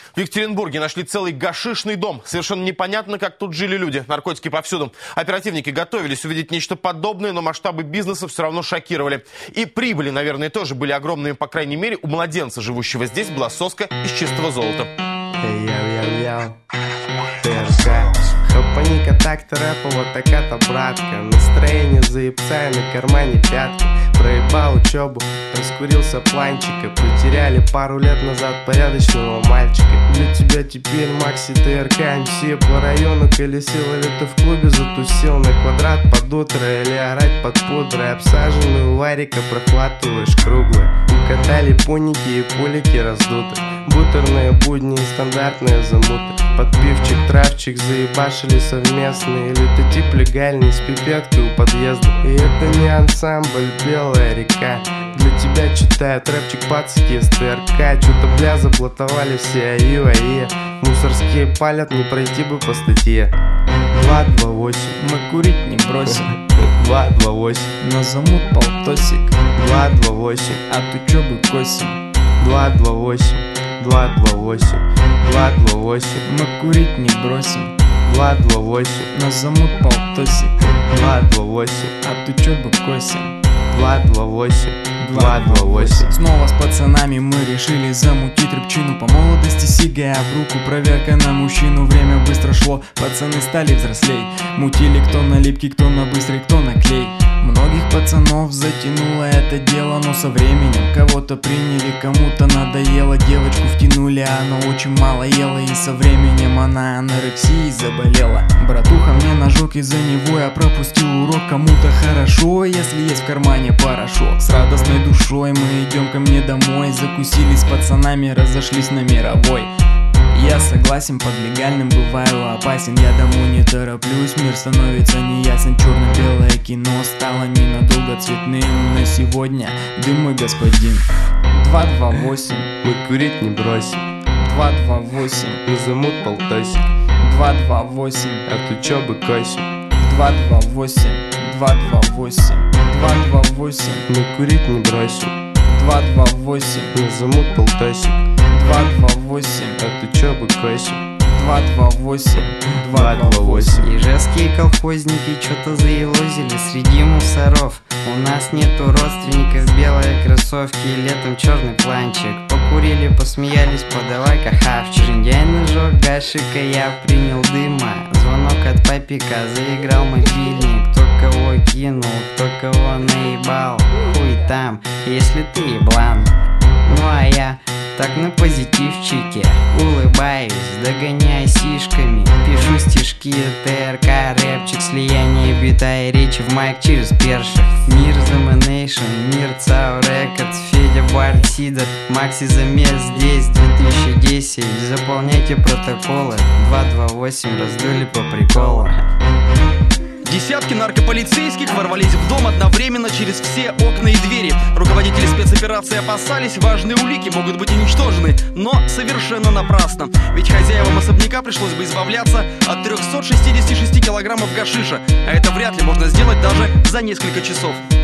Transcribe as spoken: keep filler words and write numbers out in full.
В Екатеринбурге нашли целый гашишный дом. Совершенно непонятно, как тут жили люди. Наркотики повсюду. Оперативники готовились увидеть нечто подобное, но масштабы бизнеса все равно шокировали. И прибыли, наверное, тоже были огромными. По крайней мере, у младенца, живущего здесь, была соска из чистого золота. Йоу-йоу-йоу, ТРК. Хапаника так-то рэпа, вот такая-то братка. Настроение заебцая, на кармане пятки. Проебал учебу, раскурился планчика. Потеряли пару лет назад порядочного мальчика. Для тебя теперь Макси ТРК МС. По району колесил, или ты в клубе затусил на квадрат под утро, или орать под пудрой. Обсаженную варика прохватываешь круглые. Укатали поники и пулики раздуты. Бутерные будни и стандартные замуты. Подпивчик, травчик заебашили совместно. Или ты тип легальный с пипеткой у подъезда. И это не ансамбль, белая река. Для тебя читают рэпчик пацики из ТРК. Чё-то бля заблатовали все аю ае. Мусорские палят, не пройти бы по статье. Два два восемь, мы курить не бросим. Два два восемь, нас замут полтосик. Два два восемь, от учебы косим. Два два восемь, два два восемь, два два восемь, мы курить не бросим. Два два восемь, нас замут полтосик. Два два восемь, от учебы косим. Два два восемь, два два восемь. Снова с пацанами мы решили замутить рыбчину. По молодости сигая в руку, проверка на мужчину. Время быстро шло, пацаны стали взрослей. Мутили кто на липкий, кто на быстрый, кто на клей. Многих пацанов затянуло это дело, но со временем кого-то приняли, кому-то надоело. Девочку втянули, она очень мало ела, и со временем она анорексией заболела. Братуха мне нажег, из-за него я пропустил урок. Кому-то хорошо, если есть в кармане порошок. С радостной душой мы идем ко мне домой. Закусили с пацанами, разошлись на мировой. Я согласен, под легальным бываю опасен. Я домой не тороплюсь, мир становится неясен. Черно-белое кино стало ненадолго цветным. На сегодня дым, мой господин. Два два восемь, мы курить не бросим. Два два восемь, мы замут полтосик. Два два восемь, от учебы косим. Два два восемь, два два восемь, два два восемь, мы курить не бросим. Два два восемь, мы замут полтосик. Два два восемь, от учебы косим. Два два восемь, два два восемь. Ижевские колхозники что-то заелозили среди мусоров. У нас нету родственников, белые кроссовки и летом черный планчик. Покурили, посмеялись, подавай-ка хавчик. День нажег гашика, я принял дыма. Звонок от папика, заиграл мобильник. Кто кого кинул, кто кого наебал. Хуй там, если ты еблан. Ну а я так на позитивчике улыбаюсь, догоняя сишками. Пишу стишки, ТРК, рэпчик, слияние бита и речи в майк через перших. Мир Заманейшн, мир Цау Рекордс, Федя Барт Сидор, Макси Замес здесь, две тысячи десять. Заполняйте протоколы, два два восемь раздули по приколу. Десятки наркополицейских ворвались в дом одновременно через все окна и двери. Руководители спецоперации опасались, важные улики могут быть уничтожены, но совершенно напрасно. Ведь хозяевам особняка пришлось бы избавляться от трёхсот шестидесяти шести килограммов гашиша, а это вряд ли можно сделать даже за несколько часов.